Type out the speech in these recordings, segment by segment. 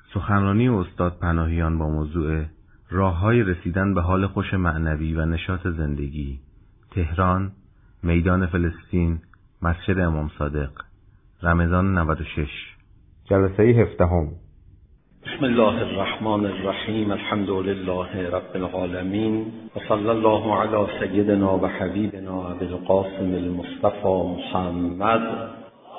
سخنرانی استاد پناهیان با موضوع راه‌های رسیدن به حال خوش معنوی و نشاط زندگی، تهران، میدان فلسطین، مسجد امام صادق، رمضان 96. جلسه 17. بسم الله الرحمن الرحیم. الحمد لله رب العالمین و صلی الله علی سیدنا و حبیبنا ابی القاسم المصطفى محمد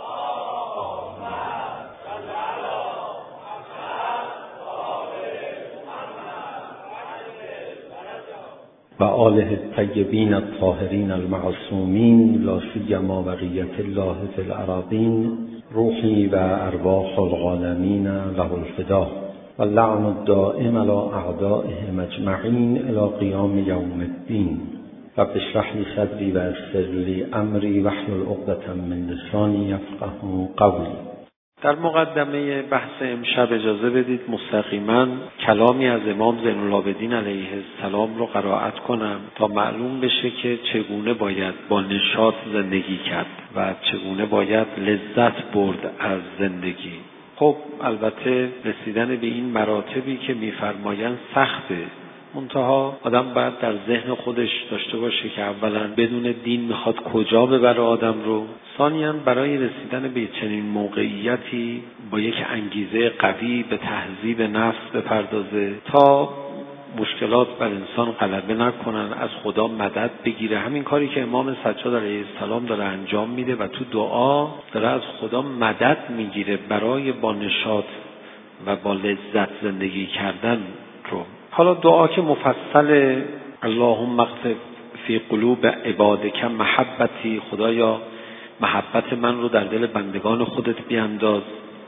و آله الطیبین الطاهرین المعصومین، لا سیما بقیة الله فی الأراضین، روحی و ارواح العالمین له الفدا و اللعن الدائم علی اعدائهم اجمعین الی قیام یوم الدین. رب اشرح لی صدری و یسر لی امری واحلل عقدة من لسانی یفقهوا قولی. در مقدمه بحث امشب اجازه بدید مستقیما کلامی از امام زین العابدین علیه السلام رو قرائت کنم تا معلوم بشه که چگونه باید با نشاط زندگی کرد و چگونه باید لذت برد از زندگی. خب البته رسیدن به این مراتبی که میفرمایند سخته، منتها آدم باید در ذهن خودش داشته باشه که اولا بدون دین میخواد کجا ببره آدم رو، ثانیاً برای رسیدن به چنین موقعیتی با یک انگیزه قوی به تهذیب نفس بپردازه تا مشکلات بر انسان غلبه نکنن، از خدا مدد بگیره. همین کاری که امام سجاد علیه السلام داره انجام میده و تو دعا داره از خدا مدد میگیره برای با نشاط و با لذت زندگی کردن رو. حالا دعا که مفصل، اللهم اغفر فی قلوب عبادک محبتی، خدایا محبت من رو در دل بندگان خودت بیانداز.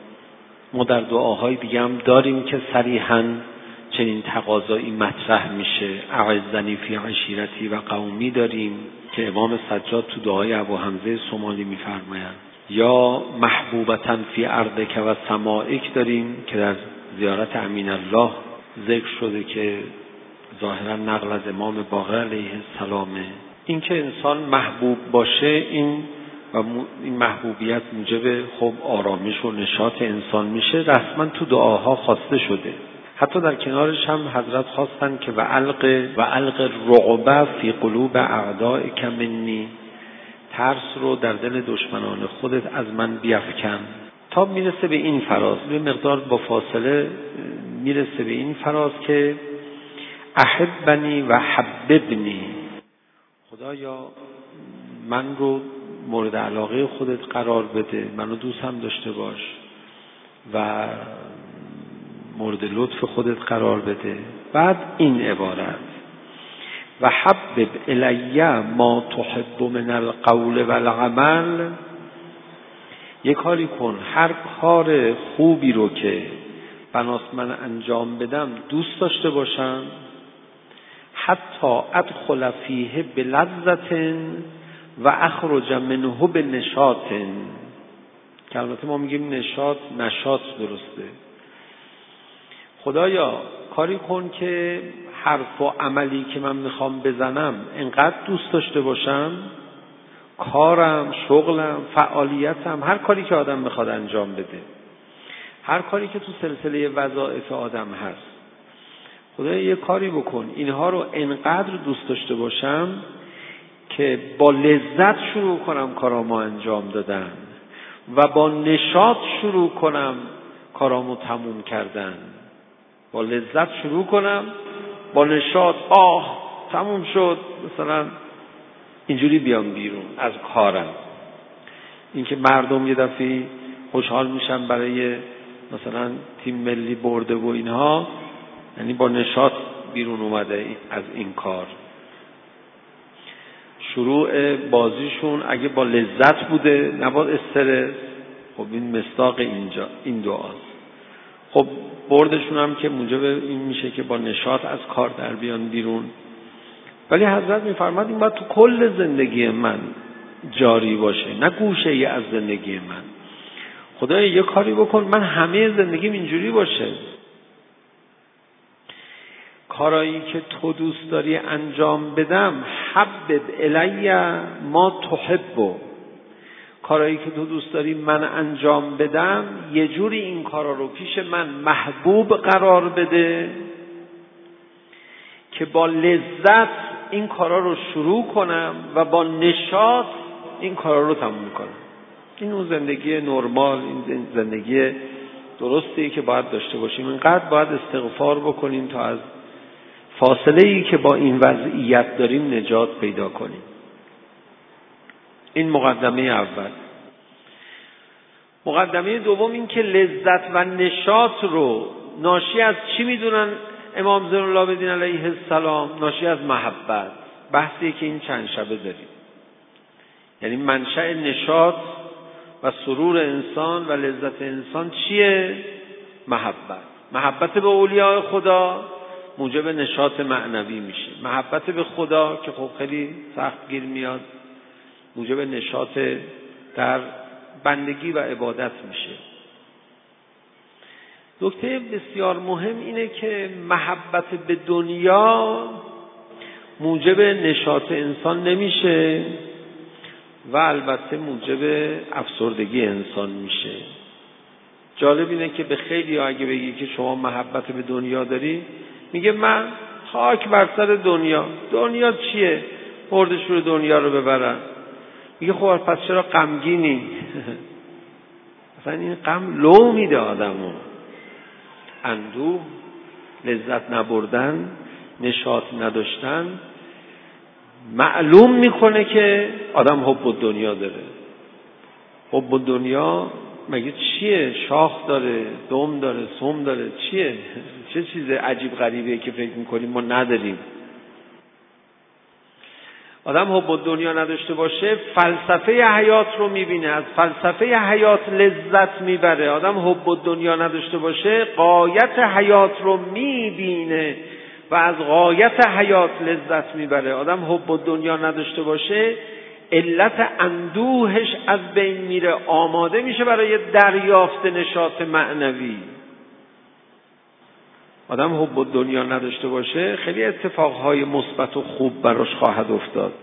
ما در دعاهای دیگه هم داریم که صریحاً چنین تقاضایی مطرح میشه. اعزنی فی عشیرتی و قومی داریم که امام سجاد تو دعای ابو حمزه سومالی میفرمایند، یا محبوبتاً فی ارضک و سمائک داریم که در زیارت امین الله ذکر شده که ظاهرا نقل از امام باقر علیه السلامه. این که انسان محبوب باشه، این محبوبیت موجب خب آرامش و نشاط انسان میشه، رسما تو دعاها خواسته شده. حتی در کنارش هم حضرت خواستن که و الق الرعب فی قلوب اعدائک منی، ترس رو در دل دشمنان خودت از من بیفکن، تا میرسه به این فراز، به مقدار با فاصله میرسه به این فراز که احبنی و حببنی، خدایا من رو مورد علاقه خودت قرار بده، منو دوست هم داشته باش و مورد لطف خودت قرار بده. بعد این عبارت و حبب الی ما تحب من القول والعمل، یک کاری کن، هر کار خوبی رو که بناست من انجام بدم دوست داشته باشم، حتی ادخل فیه بلذت و اخرج منه بنشاط، که البته ما میگیم نشاط درسته. خدایا کاری کن که حرف و عملی که من میخوام بزنم انقدر دوست داشته باشم، کارم، شغلم، فعالیتم، هر کاری که آدم میخواد انجام بده، هر کاری که تو سلسله وظایف آدم هست، خدایا یه کاری بکن اینها رو انقدر دوست داشته باشم که با لذت شروع کنم کارامو انجام دادن و با نشاط شروع کنم کارامو تموم کردن. با لذت شروع کنم، با نشاط تموم شد، مثلا اینجوری بیام بیرون از کارم. اینکه مردم یه دفعه خوشحال میشن برای مثلا تیم ملی برده و اینها، یعنی با نشاط بیرون اومده از این کار. شروع بازیشون اگه با لذت بوده، نه با استرس، خب این مصداق اینجا این دعاست. خب بردشون هم که موجب این میشه که با نشاط از کار در بیان بیرون. ولی حضرت میفرماد این باید تو کل زندگی من جاری باشه، نه گوشه ای از زندگی من. خدایا یه کاری بکن من همه زندگیم اینجوری باشه. کارایی که تو دوست داری انجام بدم، حبب الی ما تحب، کارایی که تو دوست داری من انجام بدم، یه جوری این کارا رو پیش من محبوب قرار بده که با لذت این کارا رو شروع کنم و با نشاط این کارا رو تموم کنم. این اون زندگی نرمال، این زندگی درستی که باید داشته باشیم. اینقدر باید استغفار بکنیم تا از فاصله‌ای که با این وضعیت داریم نجات پیدا کنیم. این مقدمه اول. مقدمه دوم این که لذت و نشاط رو ناشی از چی میدونن امام زین العابدین علیه السلام؟ ناشی از محبت. بحثی که این چند شبه داریم. یعنی منشأ نشاط و سرور انسان و لذت انسان چیه؟ محبت. محبت به اولیاء خدا موجب نشاط معنوی میشه. محبت به خدا که خب خیلی سخت گیر میاد موجب نشاط در بندگی و عبادت میشه. نکته بسیار مهم اینه که محبت به دنیا موجب نشاط انسان نمیشه و البته موجب افسردگی انسان میشه. جالب اینه که به خیلی ها اگه بگی که شما محبت به دنیا داری، میگه من خاک بر سر دنیا. دنیا چیه؟ مردشور دنیا رو ببرن. میگه خب پس چرا غمگینی؟ مثلا این غم لو میده آدمو. اندوه، لذت نبردن، نشاط نداشتن معلوم میکنه که آدم حب دنیا داره. حب دنیا مگه چیه؟ شاخ داره، دم داره، سم داره، چیه؟ چه چیز عجیب غریبیه که فکر میکنیم ما نداریم. آدم حب دنیا نداشته باشه فلسفه حیات رو میبینه، از فلسفه حیات لذت میبره. آدم حب دنیا نداشته باشه غایت حیات رو میبینه و از غایت حیات لذت میبره. آدم حب دنیا نداشته باشه علت اندوهش از بین میره، آماده میشه برای دریافت نشاط معنوی. آدم حب دنیا نداشته باشه خیلی اتفاقهای مثبت و خوب براش خواهد افتاد.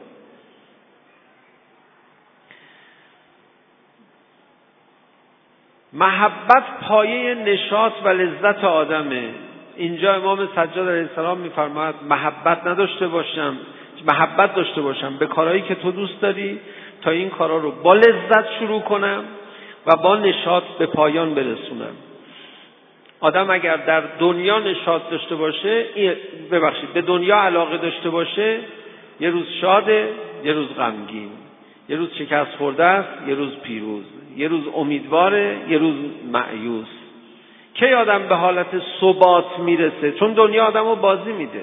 محبت پایه نشاط و لذت آدمه. اینجا امام سجاد علیه السلام میفرماید محبت داشته باشم به کارهایی که تو دوست داری تا این کارها رو با لذت شروع کنم و با نشاط به پایان برسونم. آدم اگر در دنیا نشاط داشته باشه، به دنیا علاقه داشته باشه، یه روز شاده، یه روز غمگین، یه روز شکست خورده است، یه روز پیروز، یه روز امیدواره، یه روز مایوس. کی آدم به حالت ثبات میرسه؟ چون دنیا آدمو بازی میده.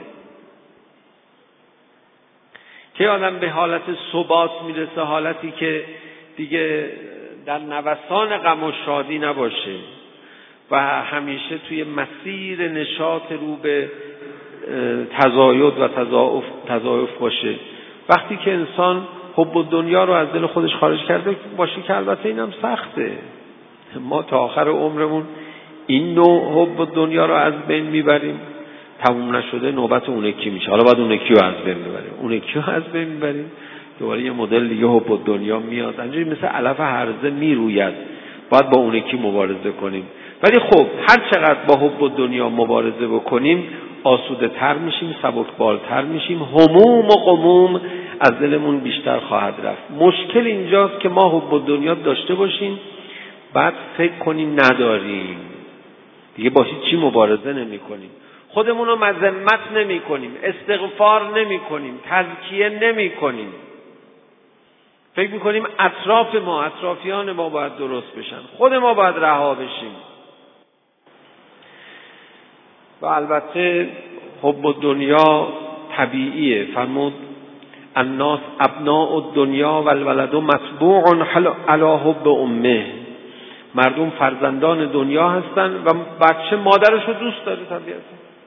کی آدم به حالت ثبات میرسه؟ حالتی که دیگه در نوسان غم و شادی نباشه و همیشه توی مسیر نشاط رو به تزاید و تضاعف باشه. وقتی که انسان حب دنیا رو از دل خودش خارج کرده باشه که البته اینم سخته. ما تا آخر عمرمون این نوع حب دنیا رو از بین میبریم، تموم نشده نوبت اون یکی میشه. حالا باید اون یکی رو از بین ببریم، اون یکی رو از بین میبریم، دوباره یه مدل دیگه حب دنیا میاد. اینجوری مثل علف هرزه میروید، باید با اون یکی مبارزه کنیم. ولی خب هر چقدر با حب دنیا مبارزه بکنیم آسوده تر میشیم، سبکبالتر میشیم، هموم و غموم از دلمون بیشتر خواهد رفت. مشکل اینجاست که ما حب دنیا داشته باشیم بعد فکر کنیم نداریم، دیگه با چی مبارزه نمی کنیم، خودمون رو مذمت نمی کنیم، استغفار نمی کنیم، تزکیه نمی کنیم، فکر می کنیم اطرافیان ما باید درست بشن، خود ما باید رها بشیم. و البته حب دنیا طبیعیه. فرمود الناس ابناء الدنیا والولد مطبوع علی حب امه. مردم فرزندان دنیا هستن و بچه مادرش رو دوست داره طبیعتا.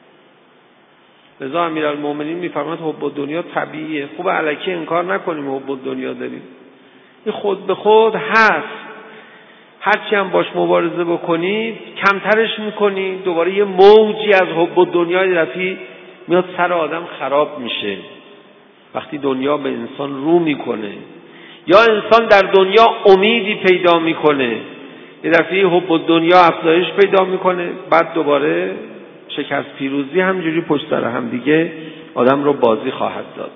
لذا امیرالمومنین میفرماید حب دنیا طبیعیه. خوب الکی انکار نکنیم حب دنیا داریم، این خود به خود هست. هرچی هم باش مبارزه بکنی کمترش میکنی، دوباره یه موجی از حب دنیای رفیع میاد سر آدم خراب میشه. وقتی دنیا به انسان رو میکنه، یا انسان در دنیا امیدی پیدا میکنه، یه دفعه حب الدنیا افزایش پیدا میکنه، بعد دوباره شکست پیروزی همجوری پشت سر هم دیگه آدم رو بازی خواهد داد.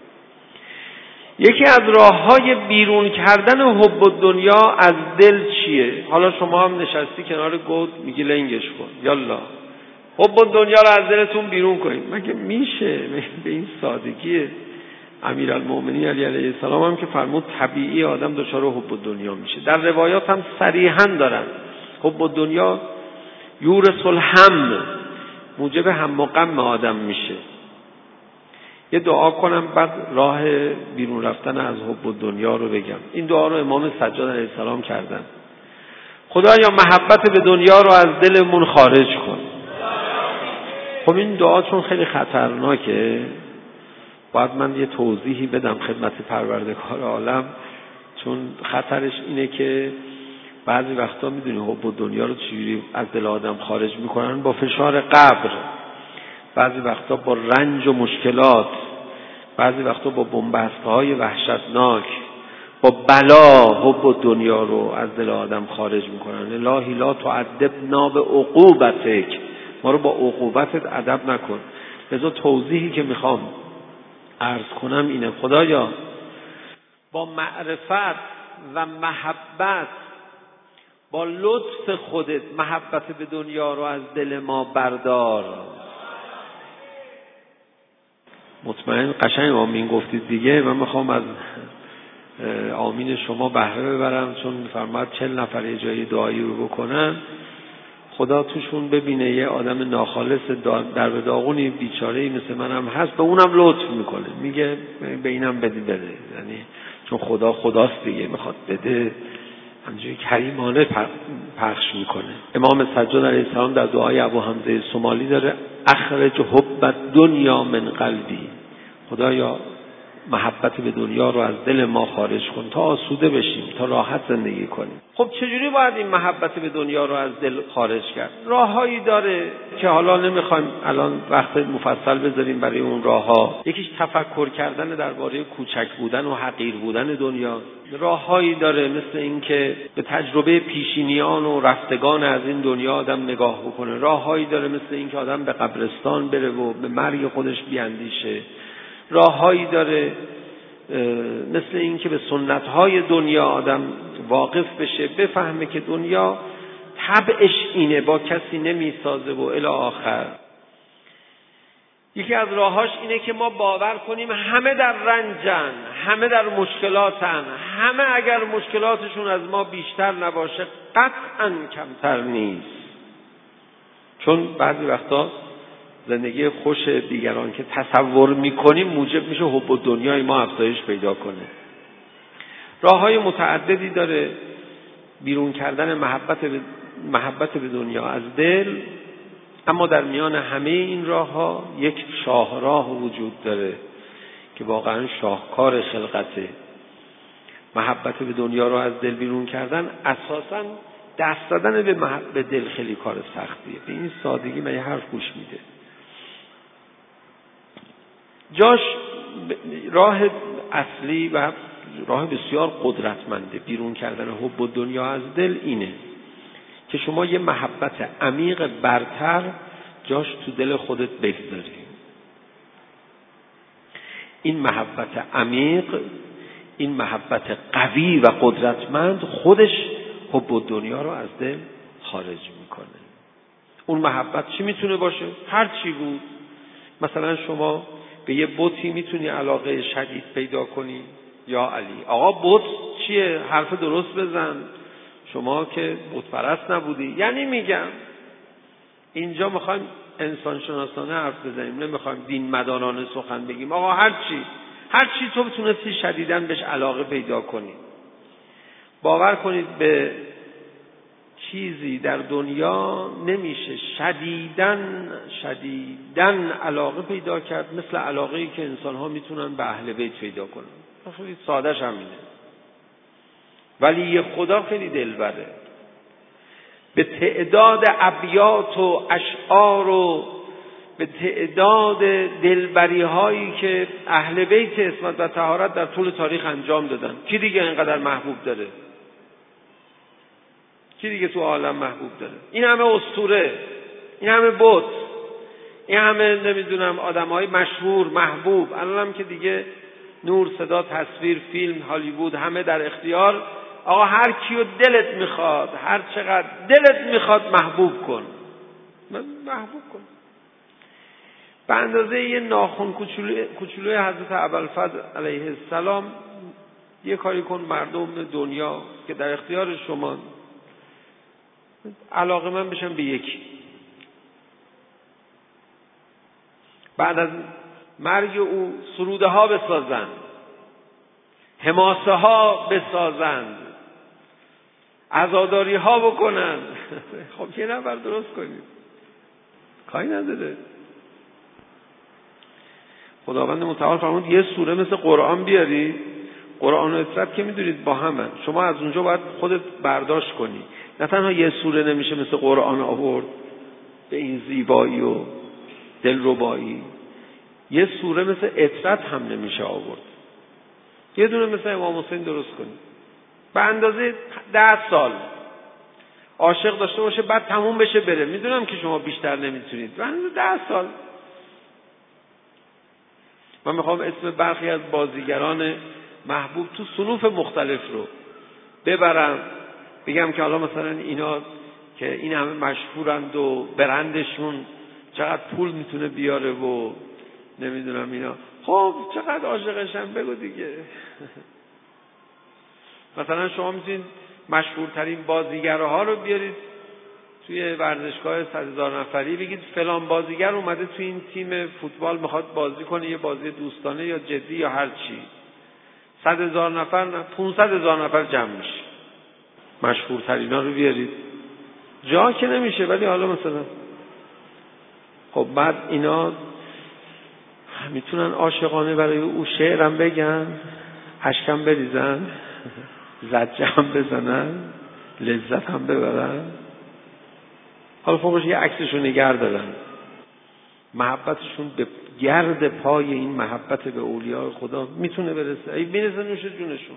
یکی از راه‌های بیرون کردن حب الدنیا از دل چیه؟ حالا شما هم نشستی کنار گود میگی لنگش کن، یالا حب الدنیا رو از دلتون بیرون کنید. مگه میشه؟ به این سادگیه؟ امیرالمؤمنین علی علیه السلام هم که فرمود طبیعی آدم دچار حب الدنیا میشه. در روایات هم صریحاً دارن حب الدنیا یورث الهم، موجب هم و غم آدم میشه. یه دعا کنم بعد راه بیرون رفتن از حب الدنیا رو بگم. این دعا رو امام سجاد علیه السلام کردن: خدایا محبت به دنیا رو از دلمون خارج کن. خب این دعا چون خیلی خطرناکه باید من یه توضیحی بدم خدمت پروردگار عالم، چون خطرش اینه که بعضی وقتا میدونی حب الدنیا رو چجوری از دل آدم خارج میکنن؟ با فشار قبر، بعضی وقتا با رنج و مشکلات، بعضی وقتا با بنبست‌های وحشتناک، با بلا حب الدنیا رو از دل آدم خارج میکنن. الهی لا تعذبنا بعقوبتک، ما رو با عقوبتت ادب نکن. لذا توضیحی که میخوام عرض کنم اینه: خدایا با معرفت و محبت، با لطف خودت محبت به دنیا رو از دل ما بردار. مطمئن قشنگ آمین گفتید دیگه. من میخوام از آمین شما بهره ببرم، چون فرمود 40 نفر یه جایی دعایی رو بکنن خدا توشون ببینه یه آدم ناخالص در به داغونی بیچاره‌ای مثل منم هست، به اونم لطف میکنه، میگه به اینم بده. یعنی چون خدا خداست دیگه، میخواد بده، همینجوری کریمانه پخش میکنه. امام سجاد علیه السلام در دعای ابو حمزه سومالی داره: اخرج حب الدنیا من قلبی، خدایا محبت به دنیا رو از دل ما خارج کن تا آسوده بشیم، تا راحت زندگی کنیم. خب چجوری باید این محبت به دنیا رو از دل خارج کرد؟ راههایی داره که حالا نمیخوایم الان وقت مفصل بذاریم برای اون راهها. یکیش تفکر کردن درباره کوچک بودن و حقیر بودن دنیا. راههایی داره مثل این که به تجربه پیشینیان و رفتگان از این دنیا آدم نگاه بکنه. راههایی داره مثل این که آدم به قبرستان بره و به مرگ خودش بیاندیشه. راههایی داره مثل این که به سنت‌های دنیا آدم واقف بشه، بفهمه که دنیا طبعش اینه، با کسی نمیسازه و الی آخر. یکی از راهاش اینه که ما باور کنیم همه در رنجن، همه در مشکلاتن، همه اگر مشکلاتشون از ما بیشتر نباشه قطعاً کمتر نیست. چون بعضی وقتا زندگی خوش دیگران که تصور میکنیم موجب میشه حب الدنیای ما افزایش پیدا کنه. راههای متعددی داره بیرون کردن محبت به دنیا از دل، اما در میان همه این راهها یک شاهراه وجود داره که واقعا شاهکار خلقته. محبت به دنیا رو از دل بیرون کردن اساساً دست دادن به دل خیلی کار سختیه. به این سادگی من یه حرف گوش میده. جاش راه اصلی و راه بسیار قدرتمنده بیرون کردن حب الدنیا از دل اینه که شما یه محبت عمیق برتر جاش تو دل خودت بگذاری. این محبت عمیق، این محبت قوی و قدرتمند خودش حب الدنیا رو از دل خارج میکنه. اون محبت چی میتونه باشه؟ هر چی بود. مثلا شما به یه بتی میتونی علاقه شدید پیدا کنی. یا علی آقا بت چیه؟ حرف درست بزن، شما که بت پرست نبودی. یعنی میگم اینجا میخوایم انسان شناسانه حرف بزنیم، نمیخوایم دین مدانانه سخن بگیم. آقا هر چی تو بتونستی شدیداً بهش علاقه پیدا کنی. باور کنید به چیزی در دنیا نمیشه شدیداً علاقه پیدا کرد مثل علاقه‌ای که انسان‌ها میتونن به اهل بیت پیدا کنن. خیلی ساده‌ش همینه. ولی یه خدا خیلی دلبره. به تعداد ابیات و اشعار و به تعداد دلبری هایی که اهل بیت عصمت و طهارت در طول تاریخ انجام دادن. کی دیگه اینقدر محبوب داره؟ کی دیگه تو عالم محبوب داره؟ این همه اسطوره، این همه بت، این همه نمیدونم آدمای مشهور محبوب، الانم که دیگه نور، صدا، تصویر، فیلم، هالیوود همه در اختیار. آقا هر کیو دلت میخواد، هر چقدر دلت میخواد محبوب کن، محبوب کن. به اندازه یه ناخن کوچولوی حضرت ابوالفضل علیه السلام یه کاری کن مردم دنیا که در اختیار شما علاقه من بشن به یکی. بعد از مرگ او سروده ها بسازند، حماسه ها بسازند، عزاداری ها بکنند. خب یه نفر درست کنید، کاری نداره. خداوند متعال فرمود یه سوره مثل قرآن بیاری. قرآن و اطرت که میدونید با همه، شما از اونجا باید خودت برداشت کنی. نه تنها یه سوره نمیشه مثل قرآن آورد به این زیبایی و دلربایی، یه سوره مثل اطرت هم نمیشه آورد. یه دونه مثل امام حسین درست کنی به اندازه 10 سال عاشق داشته باشه، بعد تموم بشه بره. میدونم که شما بیشتر نمیتونید، به اندازه 10 سال. من میخوام اسم برخی از بازیگران محبوب تو صنوف مختلف رو ببرم، بگم که حالا مثلا اینا که این همه مشهورند و برندشون چقدر پول میتونه بیاره و نمیدونم اینا، خب چقدر عاشقشن بگو دیگه. مثلا شما میتونید مشهورترین بازیگرها رو بیارید توی ورزشگاه 100,000 نفری، بگید فلان بازیگر اومده توی این تیم فوتبال میخواد بازی کنه، یه بازی دوستانه یا جدی یا هر چی. 100,000 نفر نه 500,000 نفر جمع میشه. مشهورترینا رو بیارید، جا که نمیشه، ولی حالا مثلا خب بعد اینا میتونن عاشقانه برای او شعرم بگن، اشکم بریزن، زجه هم بزنن، لذت هم ببرن. حالا فوقش یه عکسشو نگه دارن. محبتشون به گرد پای این محبت به اولیاء خدا میتونه برسه. اگه میرسه نوش جونشون،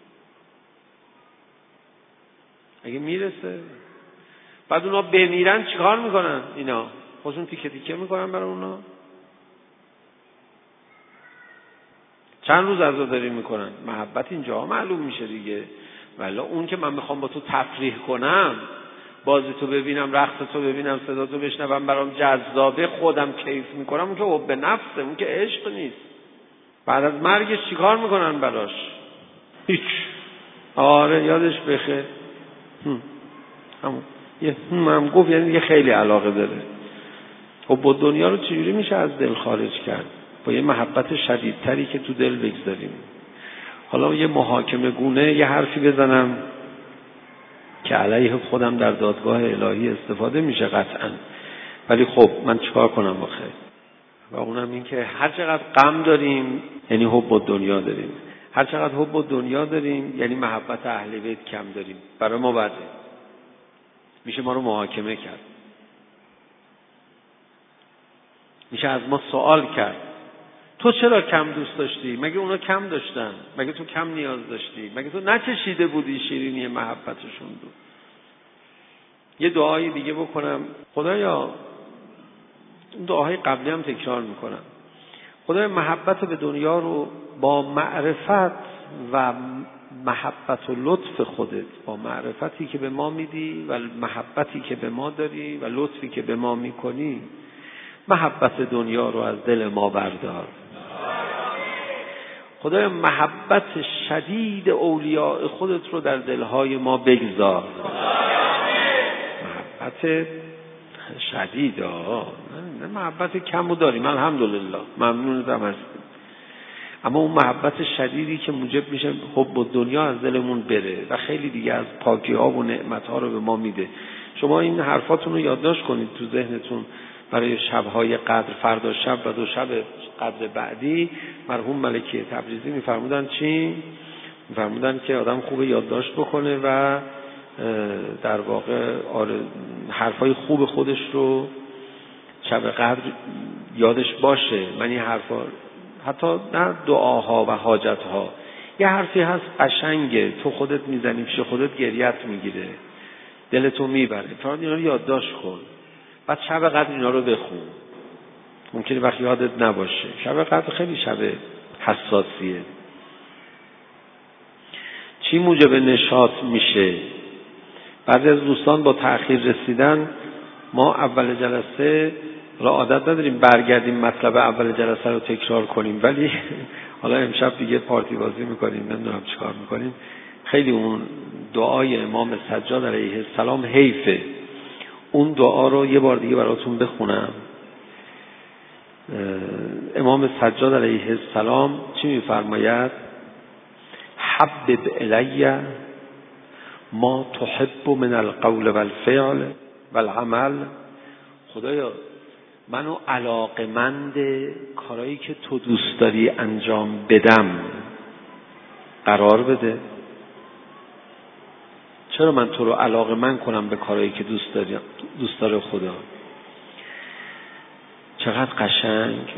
اگه میرسه. بعد اونا بمیرن چیکار میکنن؟ اینا خودشون تیکه تیکه میکنن برای اونا. چند روز عزاداری میکنن. محبت اینجا معلوم میشه دیگه. ولی اون که من میخوام با تو تفریح کنم، بازی تو ببینم، رقص تو ببینم، صدا تو بشنوم، برام جذابه، خودم کیف میکنم، اون که حب نفسه، اون که عشق نیست. بعد از مرگش چیکار میکنن براش؟ هیچ. آره یادش بخیر. همون یه هم گفت، یعنی دیگه خیلی علاقه داره. خب با دنیا رو چجوری میشه از دل خارج کرد؟ با یه محبت شدیدتری که تو دل بگذاریم. حالا یه محاکمه گونه یه حرفی بزنم که علیه خودم در دادگاه الهی استفاده میشه قطعا، ولی خب من چیکار کنم آخه؟ و اونم این که هر چقدر غم داریم یعنی حب دنیا داریم، هر چقدر حب دنیا داریم یعنی محبت اهل بیت کم داریم. برای ما بده، میشه ما رو محاکمه کرد، میشه از ما سوال کرد تو چرا کم دوست داشتی؟ مگه اونا کم داشتن؟ مگه تو کم نیاز داشتی؟ مگه تو نچشیده بودی شیرینی محبتشون رو؟ یه دعای دیگه بکنم. خدایا، اون دعاهای قبلی هم تکرار میکنم، خدایا محبت به دنیا رو با معرفت و محبت و لطف خودت، با معرفتی که به ما میدی و محبتی که به ما داری و لطفی که به ما میکنی، محبت دنیا رو از دل ما بردار. خدای محبت شدید اولیاء خودت رو در دلهای ما بگذار. محبت شدید، نه محبت کمو داریم الحمدلله، ممنونتم هستیم، اما اون محبت شدیدی که موجب میشه حب و دنیا از دلمون بره و خیلی دیگه از پاکی ها و نعمت ها رو به ما میده. شما این حرفاتون رو یادداشت کنید تو ذهنتون برای شب‌های قدر، فردا شب و 2 شب قدر بعدی. مرحوم ملکه تبریزی می‌فرمودن چی؟ می‌فرمودن که آدم خوب یادداشت بکنه و در واقع حرفای خوب خودش رو شب قدر یادش باشه. من این حرفا حتی نه دعاها و حاجتها، یه حرفی هست قشنگه، تو خودت میزنی پیش خودت گریت میگیره، دلتو میبره، فقط اینا رو یادداشت کن، بعد شب قدر اینا رو بخون. ممکنه وقت یادت نباشه. شب قدر خیلی شب حساسیه. چی موجب نشاط میشه؟ بعضی از دوستان با تأخیر رسیدن، ما اول جلسه را عادت نداریم برگردیم مطلب اول جلسه رو تکرار کنیم، ولی حالا امشب دیگه پارتی بازی میکنیم، نمیدونم چیکار میکنیم. خیلی اون دعای امام سجاد علیه السلام حیفه. اون دعا رو یه بار دیگه براتون بخونم. امام سجاد علیه السلام چی میفرماید؟ حبب الی ما تحب من القول والفعل والعمل. خدایا منو علاقمند کارایی که تو دوست داری انجام بدم قرار بده. چرا من تو رو علاقمند کنم به کارایی که دوست داره خدا؟ چقدر قشنگ.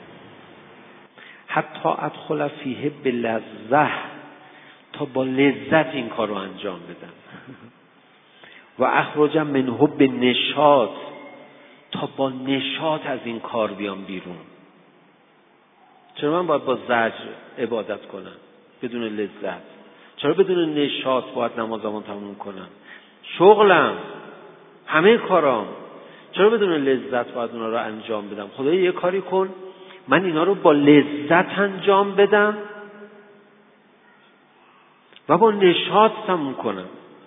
حتی ادخل فیه بلذة، تا با لذت این کار رو انجام بدم. و اخرج منه بنشاط، تا با نشاط از این کار بیام بیرون. چرا من باید با زجر عبادت کنم بدون لذت؟ چرا بدون نشاط باید نمازمون تموم کنم؟ شغلم، همه کارام، چرا بدون لذت باید اونا رو انجام بدم؟ خدایا یه کاری کن من اینا رو با لذت انجام بدم و با نشاط تموم کنم.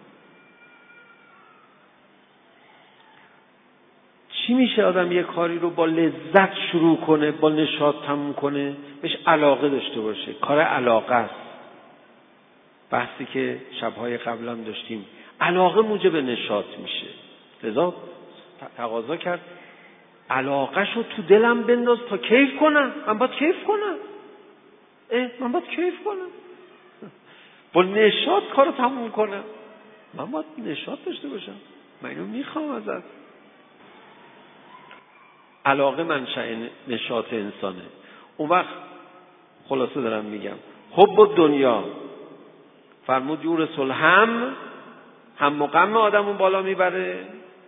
چی میشه آدم یه کاری رو با لذت شروع کنه، با نشاط تموم کنه؟ بهش علاقه داشته باشه. کار علاقه است. بحثی که شبهای قبلا داشتیم، علاقه موجب نشاط میشه. لذا تقاضا کرد علاقه‌شو تو دلم بنداز تا کیف کنم. من باید کیف کنم. من باید کیف کنم. با نشاط کارو تموم کنم. من باید نشاط داشته باشم. من اینو میخوام ازت. علاقه منشأ نشاط انسانه. اون وقت خلاصه دارم میگم، حب دنیا فرمود یورث الهم، هم و غم آدمون بالا میبره.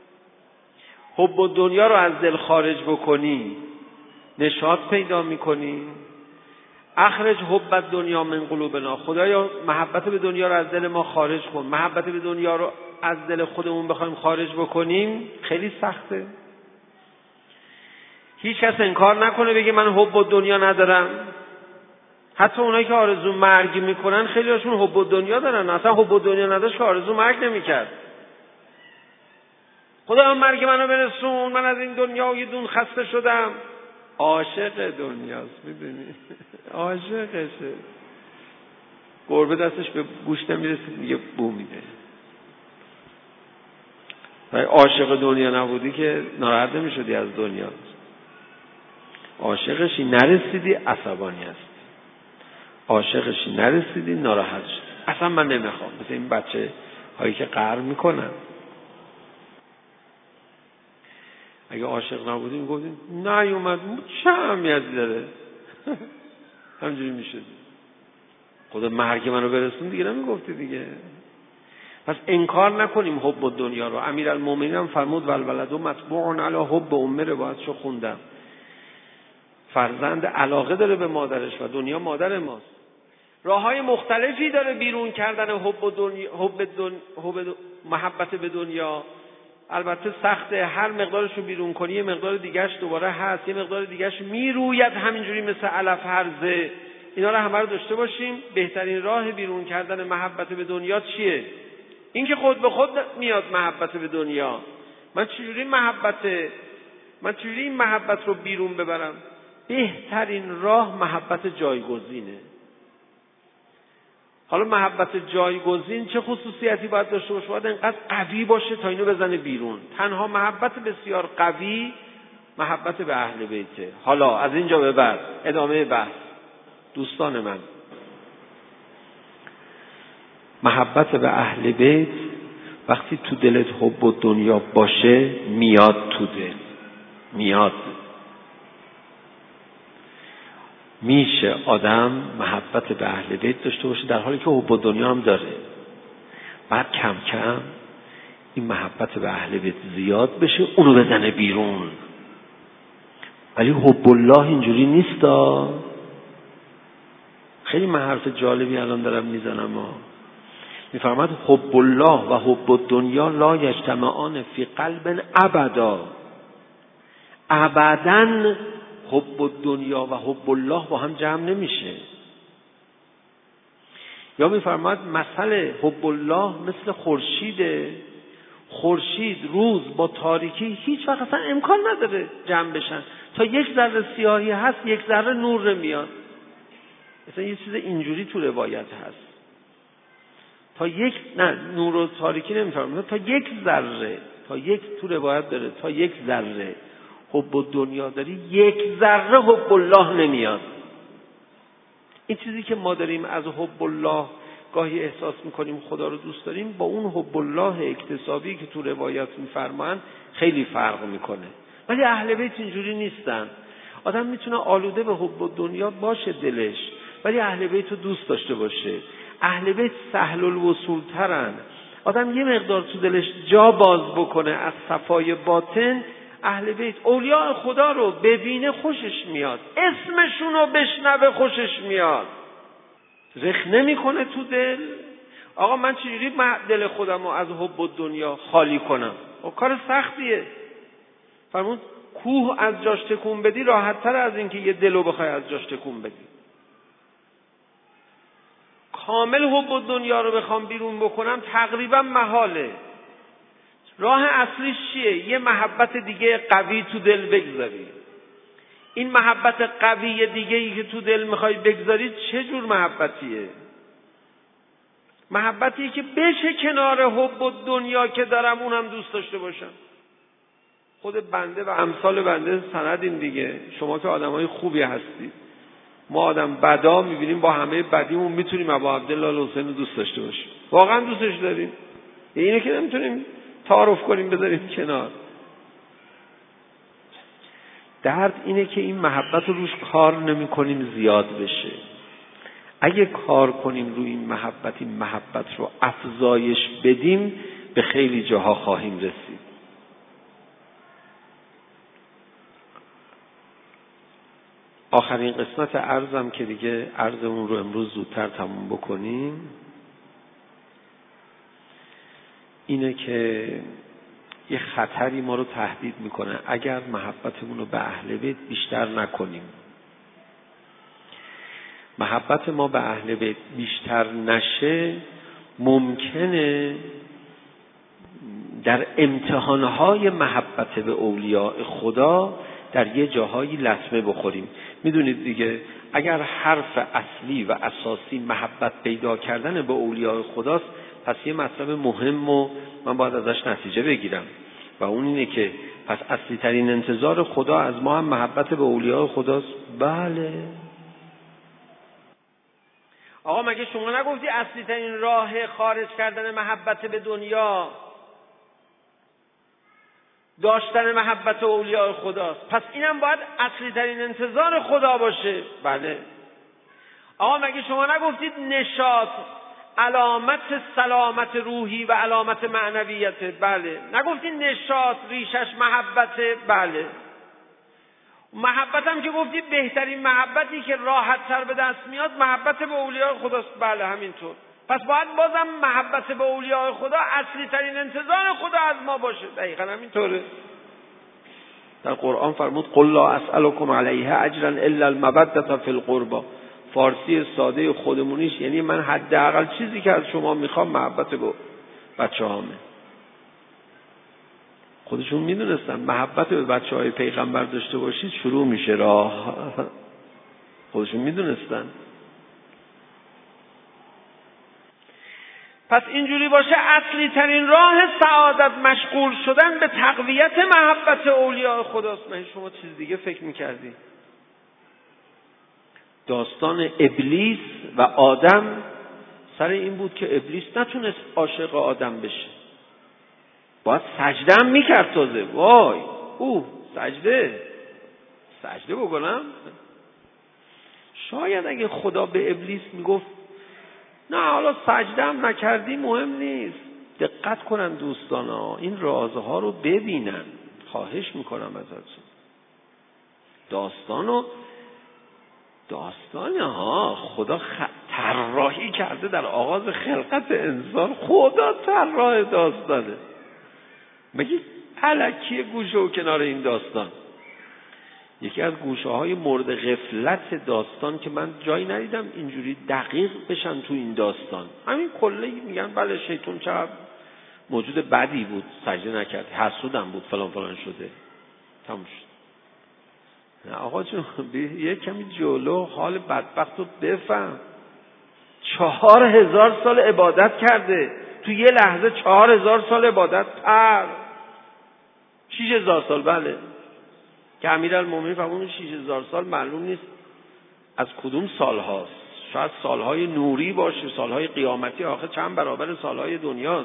حب دنیا رو از دل خارج بکنی نشاط پیدا میکنی. اخرج حب دنیا من قلوبنا، خدایا محبت به دنیا رو از دل ما خارج کن. محبت به دنیا رو از دل خودمون بخوایم خارج بکنیم خیلی سخته. هیچ کس انکار نکنه بگه من حب دنیا ندارم. حتی اونایی که آرزو مرگ میکنن خیلی هاشون حب دنیا دارن. اصلا حب دنیا نداشت که آرزو مرگ نمیکرد. خدا مرگ منو برسون، من از این دنیا یه دون خسته شدم. عاشق دنیاست، میدونی؟ عاشقشه. گربه دستش به گوشت میرسید میگه بو میده. و عاشق دنیا نبودی که ناراحت نمیشدی از دنیا. عاشقشی نرسیدی عصبانی هستی. عاشقشی نرسیدی ناراحت شدی. اصلا من نمیخوام. مثل این بچه هایی که قهر میکنن. اگه عاشق نبودیم گفتیم نیومد چه اهمیتی داره. همجوری میشد. خدا مرگ منو برسون دیگه نمیگفتی دیگه. پس انکار نکنیم حب دنیا رو. امیرالمومنین هم فرمود والولد مطبوع علی حب امه، روایتشو خوندم. فرزند علاقه داره به مادرش و دنیا مادر ماست. راههای مختلفی داره بیرون کردن محبت به دنیا. البته سخته، هر مقدارش رو بیرون کنی یه مقدار دیگهش دوباره هست، یه مقدار دیگهش میروید همینجوری مثل علف هرزه. اینا رو همه رو داشته باشیم. بهترین راه بیرون کردن محبت به دنیا چیه؟ این که خود به خود میاد محبت به دنیا. من چجوری این محبت رو بیرون ببرم؟ بهترین راه محبت جایگزینه. حالا محبت جایگزین چه خصوصیتی باید داشته باشه؟ باید انقدر قوی باشه تا اینو بزنه بیرون. تنها محبت بسیار قوی محبت به اهل بیته. حالا از اینجا به بعد ادامه بحث. دوستان من، محبت به اهل بیت وقتی تو دلت حب و دنیا باشه میاد تو دل. میاد. میشه آدم محبت به اهل بیت داشته باشه در حالی که حب دنیا هم داره، بعد کم کم این محبت به اهل بیت زیاد بشه، اونو بزنه بیرون. ولی حب الله اینجوری نیستا. خیلی من حرف جالبی الان دارم میزنم. میفرماد حب الله و حب دنیا لا یجتمعان فی قلب ابدا. ابدا حب دنیا و حب الله با هم جمع نمیشه. یا میفرماد مثل حب الله مثل خورشیده. خورشید روز با تاریکی هیچ وقت اصلا امکان نداره جمع بشن. تا یک ذره سیاهی هست یک ذره نور میاد. مثلا یه چیز اینجوری تو روایت هست. تا یک نور و تاریکی نمیفرماد، تا یک ذره، تا یک تو روایت داره تا یک ذره حب دنیا داری، یک ذره حب الله نمیاد. این چیزی که ما داریم از حب الله گاهی احساس میکنیم خدا رو دوست داریم، با اون حب الله اکتسابی که تو روایات میفرمایند خیلی فرق میکنه. ولی اهل بیت اینجوری نیستن. آدم میتونه آلوده به حب دنیا باشه دلش، ولی اهل بیت رو دوست داشته باشه. اهل بیت سهل الوصول ترن. آدم یه مقدار تو دلش جا باز بکنه از صفای باطن، اهل بیت اولیاء خدا رو ببینه خوشش میاد، اسمشون رو بشنوه خوشش میاد، رخ نمیکنه تو دل. آقا من چجوری دل خودم رو از حب دنیا خالی کنم؟ کار سختیه. فرمود کوه از جاش تکون بدی راحت تر از این که یه دل رو بخوای از جاش تکون بدی. کامل حب دنیا رو بخوام بیرون بکنم تقریبا محاله. راه اصلیش چیه؟ یه محبت دیگه قوی تو دل بگذاری. این محبت قوی دیگه ای که تو دل میخوای بگذاری چه جور محبتیه؟ محبتی که بشه کنار حب دنیا که دارم اونم دوست داشته باشم. خود بنده و امثال بنده سندین دیگه. شما که آدمای خوبی هستید. ما آدم بدا میبینیم با همه بدیمون میتونیم ابا عبدالله الحسین رو دوست داشته باشیم. واقعا دوستش داریم. اینه که نمیتونیم تعارف کنیم بذاریم کنار. درد اینه که این محبت رو روش کار نمی کنیم زیاد بشه. اگه کار کنیم روی این محبت رو افزایش بدیم به خیلی جاها خواهیم رسید. آخرین قسمت عرضم که دیگه عرضمون رو امروز زودتر تموم بکنیم اینه که یه خطری ما رو تهدید میکنه اگر محبتمون رو به اهل بیت بیشتر نکنیم. محبت ما به اهل بیت بیشتر نشه ممکنه در امتحانهای محبت به اولیاء خدا در یه جاهایی لطمه بخوریم. میدونید دیگه اگر حرف اصلی و اساسی محبت پیدا کردن به اولیاء خداست، پس یه مطلب مهم و من باید ازش نتیجه بگیرم و اون اینه که پس اصلی ترین انتظار خدا از ما هم محبت به اولیاء خداست. بله آقا مگه شما نگفتی اصلی ترین راه خارج کردن محبت به دنیا داشتن محبت اولیاء خداست؟ پس اینم باید اصلی ترین انتظار خدا باشه. بله آقا مگه شما نگفتید نشاط علامت سلامت روحی و علامت معنویته؟ بله. نگفتید نشاط ریشش محبته؟ بله. محبت هم که گفتید بهترین محبتی که راحت تر به دست میاد محبت به اولیاء خداست. بله همینطور. پس باید بازم محبت به اولیاء خدا اصلی ترین انتظار خدا از ما باشه. دقیقا همینطوره. در قرآن فرمود قل لا اسألكم علیه اجرا الا المودة فی القربى. فارسی ساده خودمونیش یعنی من حداقل چیزی که از شما میخوام محبت به بچه‌هامه. خودشون میدونستن محبت به بچه‌های پیغمبر داشته باشید شروع میشه راه. خودشون میدونستن. پس اینجوری باشه اصلی ترین راه سعادت مشغول شدن به تقویت محبت اولیاء خداست. من شما چیز دیگه فکر میکردی؟ داستان ابلیس و آدم سر این بود که ابلیس نتونست عاشق آدم بشه. باید سجده هم میکرد تازه. وای سجده بکنم؟ شاید اگه خدا به ابلیس میگفت نه حالا سجده هم نکردی مهم نیست، دقت کنن دوستان ها، این رازها رو ببینن، خواهش میکنم ازتون. داستان ها خدا طراحی کرده در آغاز خلقت انسان. خدا طراح داستانه، مگه الکی گوشه و کنار این داستان؟ یکی از گوشه های مورد غفلت داستان که من جایی ندیدم اینجوری دقیق بشن تو این داستان. همین کلی میگن بله شیطان چقدر موجود بدی بود، سجده نکرد، حسودم بود، فلان فلان شده، تموم شد. نه آقا جون، یه کمی جلو حال بدبخت رو بفهم. 4000 سال عبادت کرده، تو یه لحظه 4000 سال عبادت 6000 سال. بله که امیرالمومنین فرمود 6000 سال معلوم نیست از کدوم سال هاست، شاید سالهای نوری باشه، سالهای قیامتی، آخه چند برابر سالهای دنیاست.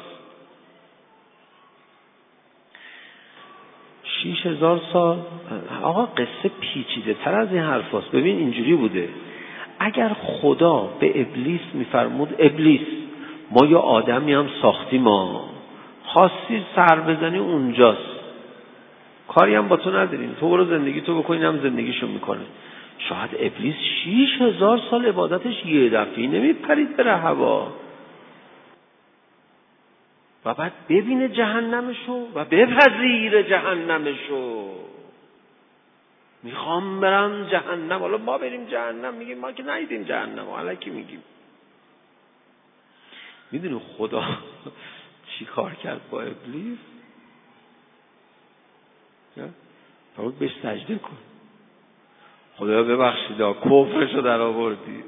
6000 سال. آقا قصه پیچیده تر از این حرف هست. ببین اینجوری بوده، اگر خدا به ابلیس میفرمود ابلیس ما یا آدمی هم ساختی، ما خواستی سر بزنی اونجاست، کاری هم با تو نداریم، تو برو زندگی تو بکنی، هم زندگیشو میکنه. شاید ابلیس 6000 سال عبادتش یه دفعه نمیپرید بره هوا و بعد ببینه جهنمشو و بپذیره جهنمشو. میخوام برم جهنم، حالا ما بریم جهنم، میگیم ما که ندیدیم جهنم، الکی میگیم. میدونی خدا چی کار کرد با ابلیس؟ فرمود بهش سجده کن. خدا ببخشید کفرشو در آوردی،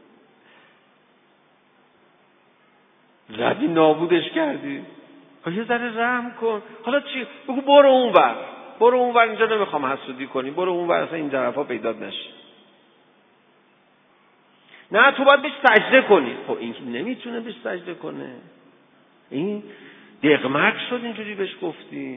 زدی نابودش کردی، یه ذره رحم کن. حالا چی؟ بگو برو اونور، اینجا نمیخوام حسودی کنی، برو اونور، اصلا این طرفا پیدا نشه. نه تو باید بهش سجده کنی. خب این نمیتونه بهش سجده کنه، این دغمک شد اینجوری بهش گفتی.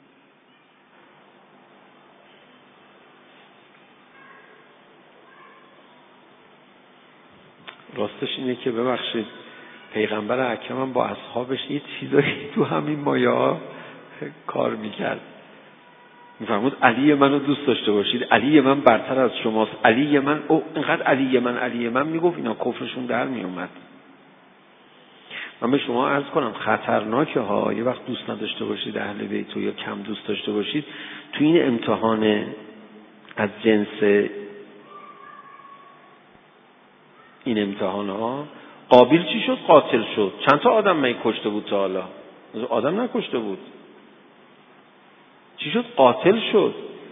راستش اینه که ببخشید پیغمبر اکرم هم با اصحابش یه چیزایی تو همین مایه ها کار میکرد. میفرمود علی منو دوست داشته باشید، علی من برتر از شماست، علی من، او اینقدر علی من میگفت اینا کفرشون در میومد. من به شما عرض کنم خطرناکه ها، یه وقت دوست نداشته باشید اهل بیت یا کم دوست داشته باشید، تو این امتحان از جنس این امتحان ها. قابیل چی شد؟ قاتل شد. چند تا آدم می کشته بود تا حالا؟ آدم نکشته بود. چی شد؟ قاتل شد.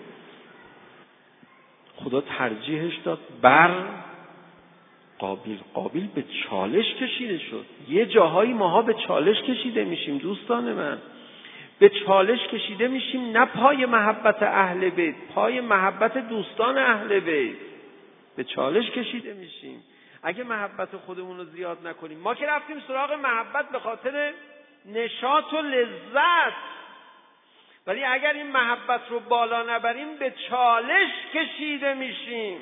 خدا ترجیحش داد بر قابیل. قابیل به چالش کشیده شد. یه جاهایی ماها به چالش کشیده میشیم دوستان من، به چالش کشیده میشیم، نه پای محبت اهل بیت، پای محبت دوستان اهل بیت به چالش کشیده میشیم. اگه محبت خودمون رو زیاد نکنیم، ما که رفتیم سراغ محبت به خاطر نشاط و لذت، ولی اگر این محبت رو بالا نبریم به چالش کشیده میشیم،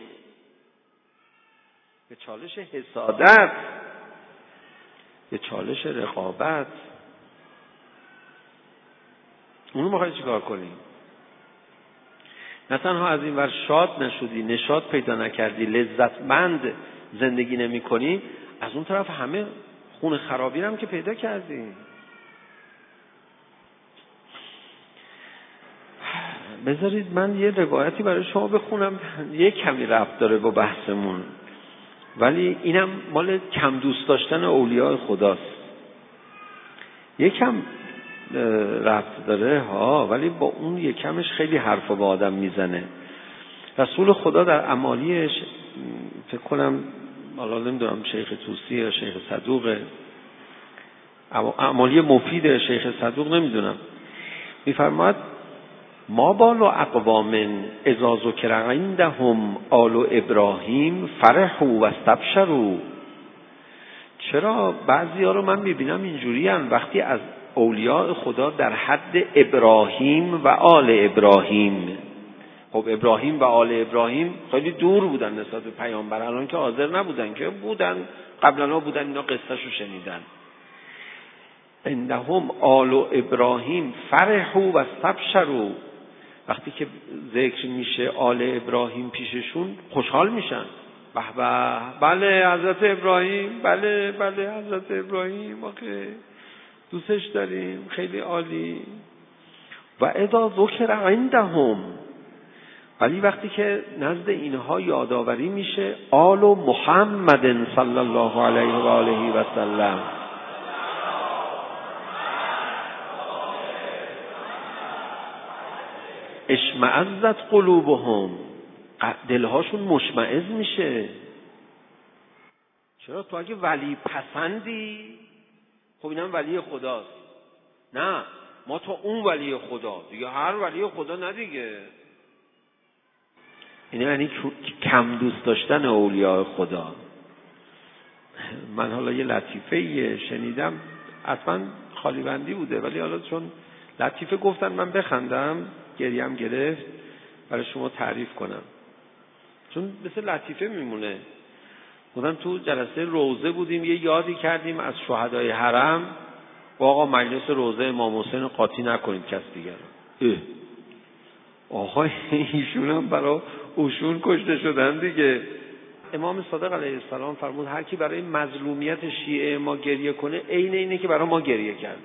به چالش حسادت، به چالش رقابت. اونو میخوایی چی کار کنیم؟ نه تنها از این ور شاد نشدی، نشاط پیدا نکردی، لذتمند زندگی نمی کنی، از اون طرف همه خون خرابی هم که پیدا کردی. بذارید من یه روایتی برای شما بخونم، یه کمی ربط داره با بحثمون، ولی اینم مال کم دوست داشتن اولیاء خداست. یکم ربط داره ها، ولی با اون یکمش خیلی حرفا به آدم میزنه. رسول خدا در اعمالیش فکر کنم، حالا نمیدونم شیخ طوسی یا شیخ صدوق، اعمالی مفید شیخ صدوق نمیدونم، میفرماد ما بال اقوام اذا ذکر عندهم آل ابراهیم فرحوا و استبشروا. چرا بعضیا رو من میبینم اینجوری ان، وقتی از اولیاء خدا در حد ابراهیم و آل ابراهیم خب ابراهیم و آل ابراهیم خیلی دور بودن نسبت به پیامبر، الان که حاضر نبودن که بودن، قبلا بودن، اینا قصهشو شنیدن. عندهم آل ابراهیم فرحوا و استبشروا، وقتی که ذکر میشه آل ابراهیم پیششون خوشحال میشن. به به، بله حضرت ابراهیم، بله بله حضرت ابراهیم، آخه دوستش داریم، خیلی عالی. و اذا ذکر عندهم، ولی وقتی که نزد اینها یادآوری میشه آل محمد صلی الله علیه و آله و سلم، اشمئزت قلوبهم، دلهاشون مشمئز میشه. چرا؟ تو اگه ولی پسندی، خب اینم ولی خداست. نه، ما تو اون ولی خدا دیگه، هر ولی خدا نه دیگه. این یعنی کم دوست داشتن اولیاء خدا. من حالا یه لطیفه شنیدم، اصلا خالی بندی بوده، ولی حالا چون لطیفه گفتن من بخندم، گریم گرفت برای شما تعریف کنم، چون مثل لطیفه میمونه. بودن تو جلسه روزه بودیم، یه یادی کردیم از شهدای حرم، و آقا مجلس روزه امام حسین قاطی نکنید کس دیگر. آقا ایشون هم برای اوشون کشته شدن دیگه. امام صادق علیه السلام فرمود هر کی برای مظلومیت شیعه ما گریه کنه عین اینه که برای ما گریه کرده.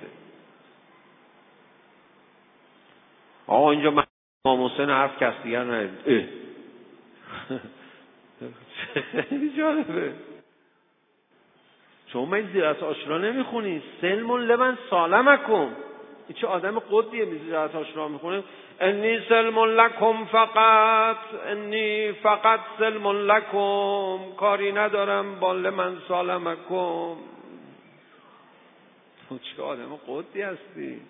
آقا اینجا امام حسین حرف کس دیگر ندید. خیلی جالبه. شما من زیارت عاشورا نمیخونی؟ سلم لمن سالمکم. این چه آدم قدیه زیارت عاشورا میخونه؟ انی سلم لکم فقط، انی فقط سلم لکم، کاری ندارم با لمن سالمکم. تو چه آدم قدی هستی؟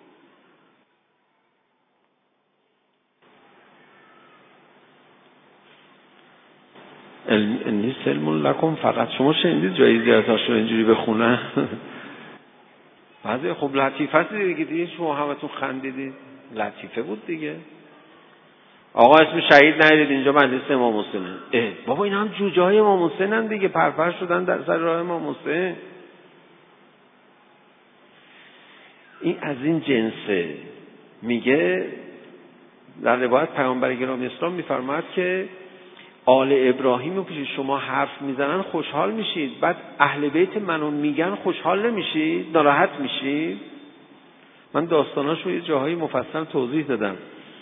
انی سلم لکم فقط. شما شنیدید جایی زیارت عاشورا اینجوری بخونن؟ بعضی خب لطیفه دیگه دیدید، شما همتون خندیدید، لطیفه بود دیگه. آقا اسم شهید ندید اینجا مجلس امام حسینه. بابا این هم جوجه های امام حسین هم دیگه، پرپر شدن در سر راه امام حسین. این از این جنسه. میگه در روایت پیامبر گرامی اسلام میفرماید که آل ابراهیم رو پیش شما حرف میزنن خوشحال میشید، بعد اهل بیت منو میگن خوشحال نمیشید، ناراحت میشید. من داستاناشو یه جاهایی مفصل توضیح دادم.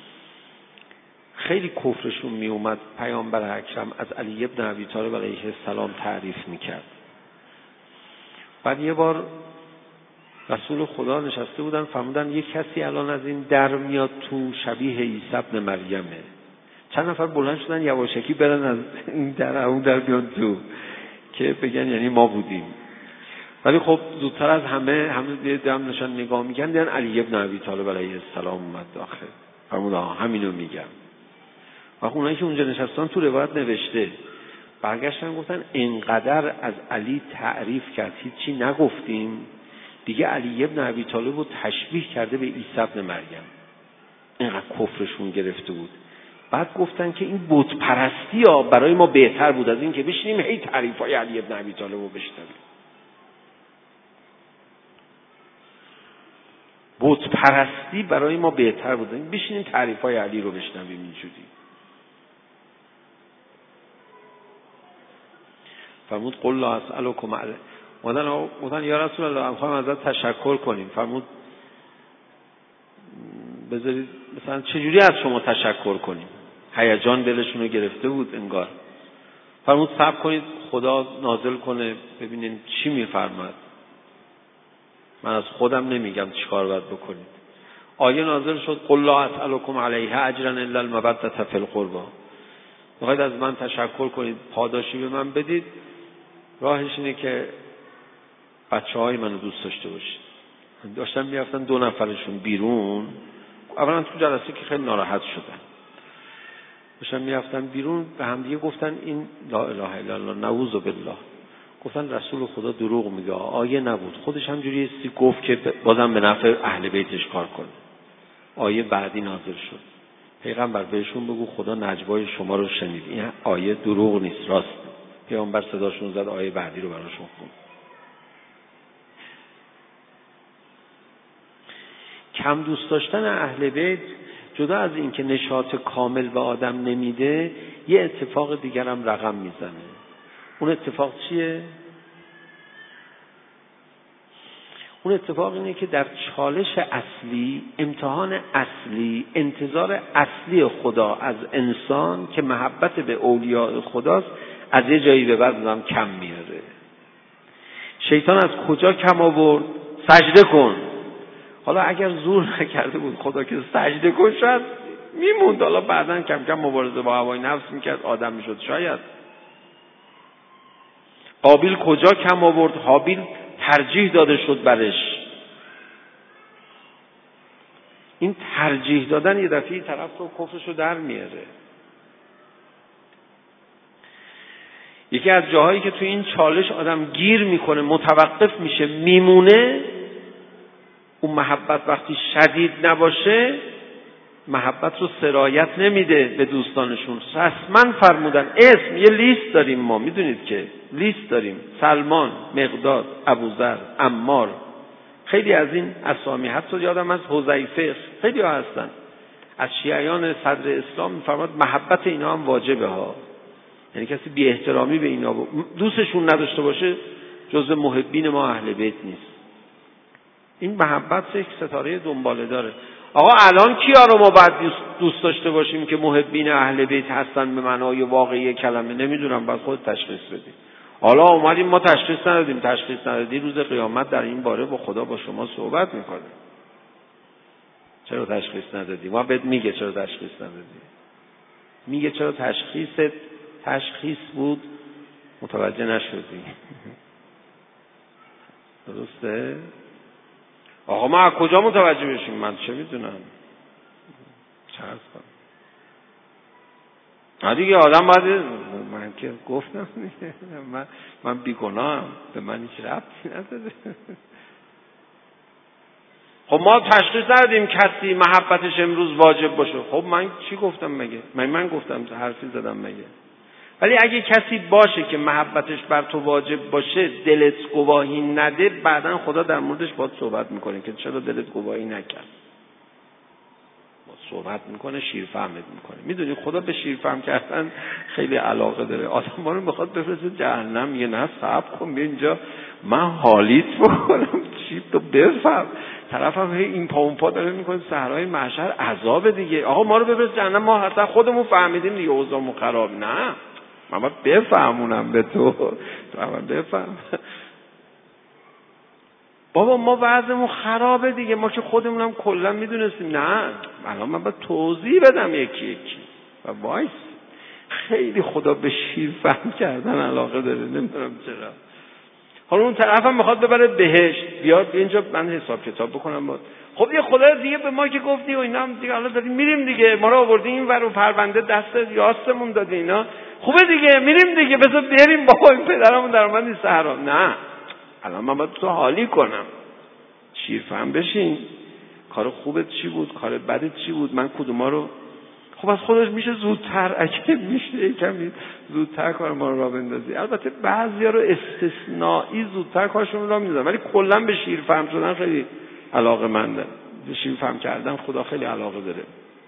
خیلی کفرشون میومد پیامبر اکرم از علی ابن ابی طالب علیه السلام تعریف میکرد. بعد یه بار رسول خدا نشسته بودن، فرمودن یه کسی الان از این در میاد تو شبیه عیسی ابن مریمه. چند نفر بلند شدن یواشکی برن از این در اون در بیان تو که بگن یعنی ما بودیم. ولی خب زودتر از همه دیدم نشان نگاه میگن، دیدن علی ابن ابی طالب علیه السلام اومد داخل. فرمود همینو میگم. و اونایی که اونجا نشستن تو روایت نوشته، برگشتن گفتن اینقدر از علی تعریف کرد هیچی نگفتیم، دیگه علی ابن ابی طالب رو تشبیه کرده به عیسی ابن مریم. اینقدر کفرشون گرفته بود. بعد گفتن که این بت پرستی ها برای ما بهتر بود از این که بشینیم هی تعریفای علی ابن ابی طالب رو بشنویم. بت پرستی برای ما بهتر بود بشینیم تعریفای علی رو بشنویم اینجوری. فرمود قل لا اسألکم علیه. گفتن یا رسول الله میخوایم ازت تشکر کنیم. فرمود بذارید مثلا چجوری از شما تشکر کنیم؟ هیجان دلشون رو گرفته بود انگار. فرمود صبر کنید خدا نازل کنه ببینین چی میفرماد. من از خودم نمیگم چیکار باید بکنید. آیه نازل شد قل لا اسألکم علیه اجرا الا المودة فی القربى. میخواید از من تشکر کنید، پاداشی به من بدید، راهش اینه که بچه‌های منو دوست داشته باشید. داشتن میرفتن 2 نفرشون بیرون، اولا تو جلسه که خیلی ناراحت شدن، داشتن میرفتن بیرون، به هم دیگه گفتن این لا اله الا الله نعوذ بالله. گفتن رسول خدا دروغ میگه، آیه نبود، خودش همجوری گفت که بازم به نفع اهل بیتش کار کنه. آیه بعدی نازل شد پیغمبر بهشون بگو خدا نجوای شما رو شنید. این آیه دروغ نیست، راست. پیغمبر صداشون زد، آیه بعدی رو براشون خوند. کم دوست داشتن اهل بیت جدا از این که نشاط کامل به آدم نمیده، یه اتفاق دیگر هم رقم میزنه. اون اتفاق چیه؟ اون اتفاق اینه که در چالش اصلی، امتحان اصلی، انتظار اصلی خدا از انسان که محبت به اولیاء خداست، از یه جایی به بعد کم میاره. شیطان از کجا کم آورد؟ سجده کن. حالا اگر زور نکرده بود خدا که سجده کن، شاید میموند. حالا بعداً کم کم مبارزه با هوای نفس میکرد، آدم میشد شاید. قابیل کجا کم آورد؟ هابیل ترجیح داده شد برش. این ترجیح دادن یه دفعه طرف رو کفرشو در میاره. یکی از جاهایی که تو این چالش آدم گیر میکنه، متوقف میشه، میمونه، اون محبت وقتی شدید نباشه، محبت رو سرایت نمیده به دوستانشون. رسما فرمودن اسم، یه لیست داریم ما، میدونید که لیست داریم: سلمان، مقداد، ابوذر، عمار، خیلی از این اسامی، حتی یادم از حذیفه، خیلی ها هستن. از شیعیان صدر اسلام میفرماد محبت اینا هم واجبه ها. یعنی کسی بی احترامی به اینا دوستشون نداشته باشه جزء محبین ما اهل بیت نیست. این محبت یک ستاره دنباله داره. آقا الان کیا رو ما باید دوست داشته باشیم که محبین اهل بیت هستن به معنای واقعی کلمه؟ نمیدونم، باید خود تشخیص بدیم. حالا اومدیم ما تشخیص ندادی، روز قیامت در این باره با خدا با شما صحبت میکنه. چرا تشخیص ندادی؟ ما بهت میگه چرا تشخیص ندادی. میگه چرا تشخیص بود متوجه نشدی. درسته؟ آقا ما از کجا متوجه بشیم؟ من چه میدونم، چه عرض کنم؟ دیگه آدم باید، من که گفتم دیگه، من بیگناهم، به من هیچ ربطی نداره. خب ما تشخیص ندادیم کسی محبتش امروز واجب باشه. خب من چی گفتم مگه؟ من گفتم حرفی زدم مگه؟ ولی اگه کسی باشه که محبتش بر تو واجب باشه، دلت گواهی نده، بعداً خدا در موردش باید صحبت میکنه که چرا دلت گواهی نکرد. باید صحبت میکنه، شیرفهمت میکنه. میدونی خدا به شیرفهم کردن خیلی علاقه داره. آدم ما رو میخواد بفرسته جهنم، یه نه صبر کن بیا اینجا من حالیت بکنم، چی تو بفهم. طرف هم این پا اون پا داره میکنه، صحرای محشر عذاب دیگه. آقا ما رو بفرست جهنم، ما حتی خودمون فهمیدیم دیگه اوضاعمون خراب. نه، من باید بفهمونم به تو باید بفهم. بابا ما وضعمون خرابه دیگه، ما که خودمونم کلا میدونستیم. نه الان من باید توضیح بدم یکی و وایس. خیلی خدا به شیر فهم کردن علاقه داره، نمیدونم چرا. حالا اون طرف هم میخواد ببره بهشت، بیاد اینجا من حساب کتاب بکنم با. خب یه خدا دیگه به ما که گفتی و اینا هم دیگه، حالا داریم میریم دیگه، ما رو آوردی این ور و پرونده دست یاستمون دادی اینا، خوبه دیگه میریم دیگه، بذار بریم بابا، این پدرمون در اومد این صحرا. نه الان من باید تو حالی کنم، شیرفهم بشین. کار خوبت چی بود، کار بدت چی بود، من کدوما رو. خب از خودش میشه زودتر، اگه میشه کمی زودتر کار ما رو راه بندازی. البته بعضیا رو استثنایی زودتر کارشون رو راه میندازن، ولی کلا به شیرفهم شدن خیلی علاقه منده. به شیرفهم کردن خدا خیلی علاقه داره.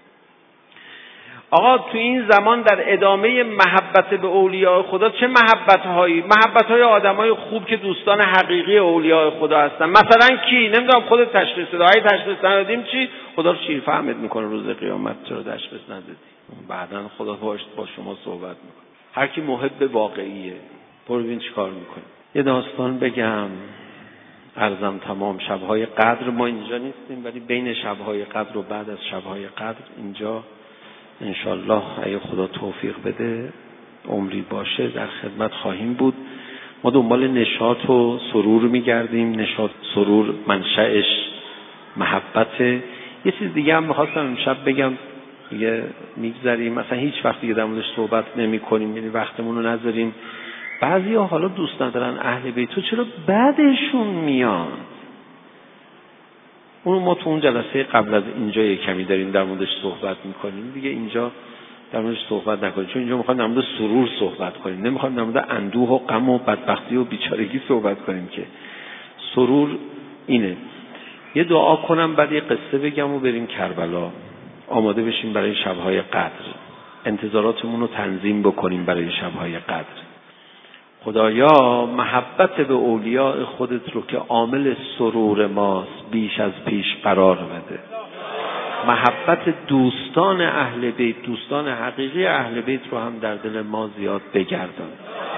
آقا تو این زمان در ادامه محبت به اولیاء خدا چه محبت‌های آدمای خوب که دوستان حقیقی اولیاء خدا هستن. مثلا کی؟ نمیدونم، خودت تشخیص بده. اگه تشخیص ندادیم چی؟ خدا رو شیرفهمت میکنه روز قیامت، چرا تشخیص ندادی؟ بعداً خدا با شما صحبت میکنه. هر کی محب واقعیه، برو ببین چیکار میکنه. یه داستان بگم، عرضم تمام. شب‌های قدر ما اینجا نیستیم، ولی بین شب‌های قدر و بعد از شب‌های قدر اینجا انشالله اگه خدا توفیق بده عمری باشه در خدمت خواهیم بود. ما دنبال نشاط و سرور میگردیم. نشاط، سرور منشأش محبت. یه چیز دیگه هم میخواستم امشب بگم، دیگه میگذاریم، مثلا هیچ وقت دیگه در موردش صحبت نمی کنیم، یعنی وقتمون رو نذاریم. بعضیا حالا دوست ندارن اهل بیت، تو چرا بعدشون میان؟ اونو ما تو اون جلسه قبل از اینجا یک کمی داریم در موردش صحبت میکنیم دیگه، اینجا در موردش صحبت نکنیم، چون اینجا میخوایم در مورد سرور صحبت کنیم، نمیخوایم در مورد اندوه و غم و بدبختی و بیچارگی صحبت کنیم. که سرور اینه. یه دعا کنم بعد یه قصه بگم و بریم کربلا، آماده بشیم برای شب‌های قدر، انتظاراتمون رو تنظیم بکنیم برای شب‌های قدر. خدایا محبت به اولیاء خودت رو که عامل سرور ماست بیش از پیش قرار بده. محبت دوستان اهل بیت، دوستان حقیقی اهل بیت رو هم در دل ما زیاد بگردان.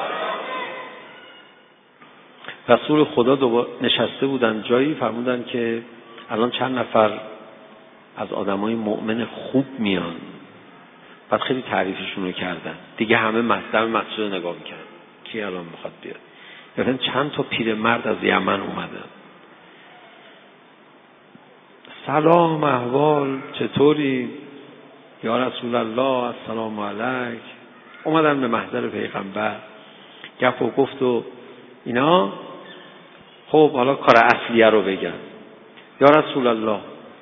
رسول خدا نشسته بودن جایی، فرمودن که الان چند نفر از آدمای مؤمن خوب میان. بعد خیلی تعریفشون رو کردن دیگه، همه مسجد رو نگاه میکردن کی الان میخواد بیاد. یعنی چند تا پیرمرد از یمن اومدن، سلام احوال چطوری یا رسول الله، السلام علیک. اومدن به محضر پیغمبر، گپ و گفت و اینا. خب حالا کار اصلیه رو بگن. یا رسول الله،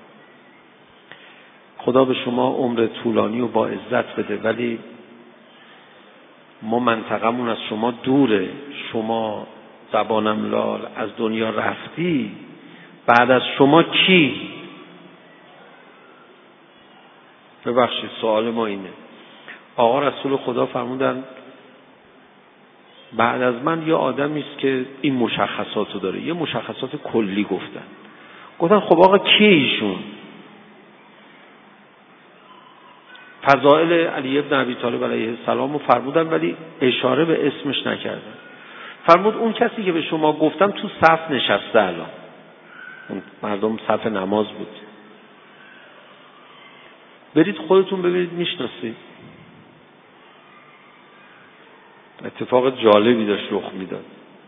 خدا به شما عمر طولانی و با عزت بده، ولی ما منطقمون از شما دوره، شما زبانم لال از دنیا رفتی، بعد از شما کی؟ ببخشید سوال ما اینه. آقا رسول خدا فرمودن بعد از من یه آدمی است که این مشخصاتو داره. یه مشخصات کلی گفتن خب آقا کی ایشون؟ فضائل علی ابن ابی طالب علیه السلام رو فرمودن ولی اشاره به اسمش نکردن. فرمود اون کسی که به شما گفتم تو صف نشسته، الان اون مردم صف نماز بود، برید خودتون ببینید میشناسید. اتفاق جالبی داشت رخ میداد.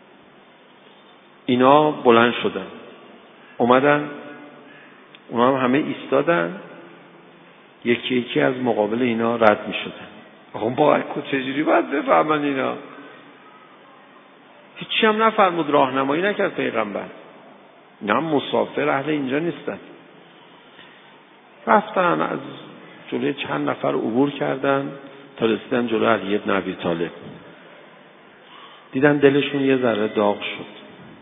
اینا بلند شدن اومدن، اونا هم همه ایستادن، یکی یکی از مقابل اینا رد می شدن. آقا با چجوری باید بفهمن اینا؟ هیچی هم نفرمود، راهنمایی نکرد پیغمبر. اینا هم مسافر اهل اینجا نیستن. رفتن از جلوی چند نفر عبور کردن تا رسیدن جلوی علی ابن ابی طالب. دیدن دلشون یه ذره داغ شد.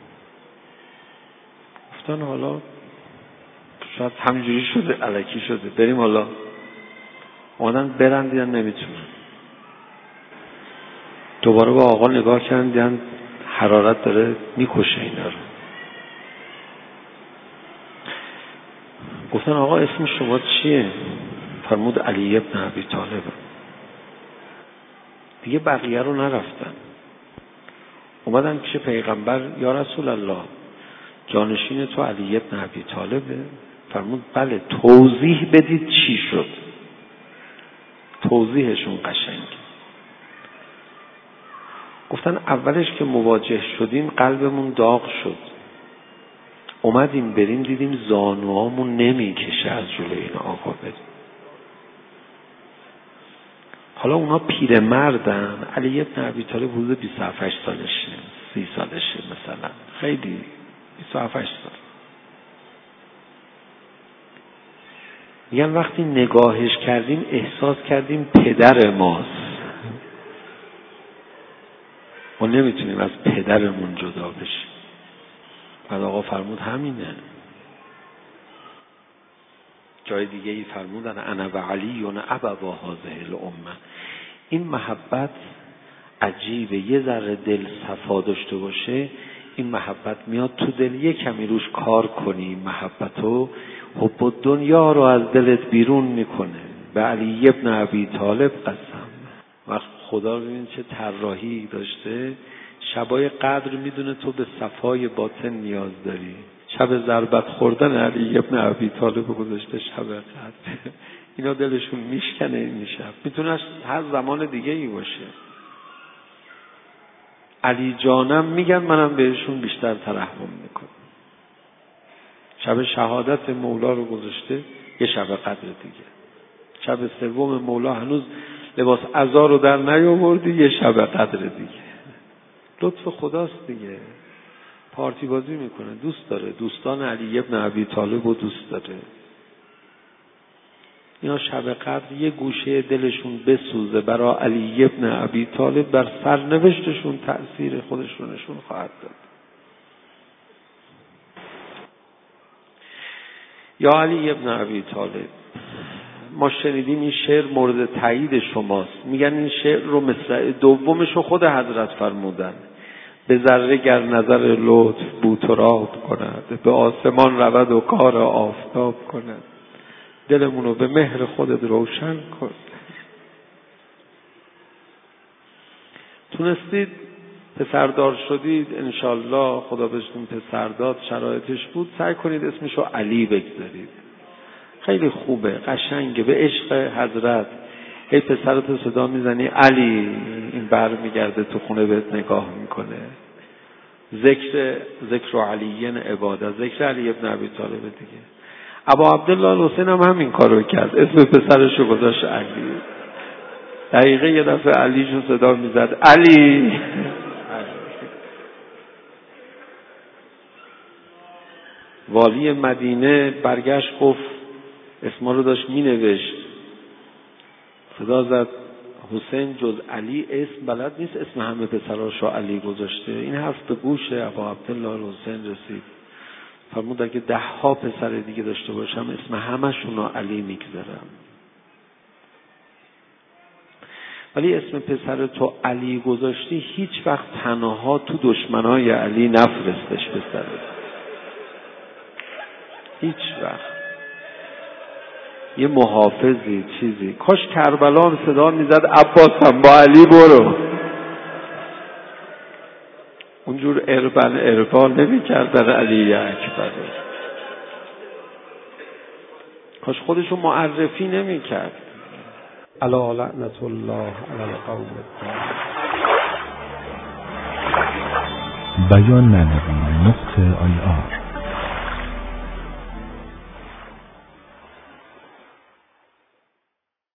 گفتن حالا شاید همینجوری شده، الکی شده، بریم حالا. اومدن برن، دیدن نمیتونن. دوباره با آقا نگاه کردن، دیدن حرارت داره میکشه اینا رو. گفتن آقا اسم شما چیه؟ فرمود علی ابن ابی طالب. دیگه بقیه رو نرفتن، اومدن پیش پیغمبر. یا رسول الله، جانشین تو علی ابن ابی طالبه؟ فرمود بله. توضیح بدید چی شد. توضیحشون قشنگ. گفتن اولش که مواجه شدیم قلبمون داغ شد، اومدیم بریم دیدیم زانوامون نمیکشه از جلوی این آقا بریم. حالا اونا پیرمردن، علی ابن ابی طالب حدود 27 سالشه، 30 سالشه مثلا، خیلی 27 سال. میگن وقتی نگاهش کردیم احساس کردیم پدر ماست. ما نمیتونیم از پدرمون جدا بشیم. بعد آقا فرمود همینه. جای دیگه ای فرمودن انا و علی ابوا هذه الامه. این محبت عجیبه، یه ذره دل صفا داشته باشه این محبت میاد تو دل، یه کمی روش کار کنی، محبتو حب دنیا رو از دلت بیرون میکنه. به علی ابن ابی طالب قسم. وقت خدا رو ببین چه طراحی داشته. شبای قدر میدونه تو به صفای باطن نیاز داری. شب ضربت خوردن علی ابن ابی طالب گذاشته شب قدر. اینا دلشون میشکنه این شب. میتونه هر زمان دیگه ای باشه. علی جانم میگن منم بهشون بیشتر ترحم میکنم. شب شهادت مولا رو گذاشته یه شب قدر دیگه. شب سوم مولا هنوز لباس عزا رو در نیاوردی، یه شب قدر دیگه. لطف خداست دیگه. پارتی بازی میکنه، دوست داره دوستان علی ابن ابی طالب رو دوست داره. اینا شب قدر یه گوشه دلشون بسوزه برای علی ابن ابی طالب، بر سرنوشتشون تأثیر خودشونشون خواهد داد. یا علی ابن ابی طالب، ما شنیدیم این شعر مورد تایید شماست. میگن این شعر رو مصرع دومش رو خود حضرت فرمودن: به ذره گر نظر لطف بوتراب کند، به آسمان رود و کار آفتاب کند، دلمون رو به مهر خودت روشن کن. تونستید پسردار شدید انشالله، خدا بهتون پسر داد، شرایطش بود، سعی کنید اسمشو علی بگذارید. خیلی خوبه، قشنگه، به عشق حضرت. هی پسرتو صدا میزنی علی، این بر میگرده تو خونه بهت نگاه میکنه. ذکر علیین عباده، ذکر علی ابن ابی طالب دیگه. ابا عبدالله الحسین هم همین کارو کرد، اسم پسرشو گذاشت علی. دقیقه یه دفعه علیشو صدا میزد علی. والی مدینه برگشت گفت، اسما رو داشت مینوشت، صدا زد حسین جز علی اسم بلد نیست، اسم همه پسراشو علی گذاشته. این حرف به گوش ابا عبدالله الحسین رسید، فرمود اگه 10 پسر دیگه داشته باشم اسم همشون رو علی میگذارم. ولی اسم پسر تو علی گذاشتی، هیچ وقت تنها تو دشمنای علی نفرستش پسرت، هیچ وقت. یه محافظی چیزی، کاش کربلا هم صدا میزد عباسم با علی برو، اونجور اربان نمی کرد در علی اکبر، کاش خودشو معرفی نمی کرد. الا لعنت الله علی القوم الظالمین. بیان معنوی نقطه IR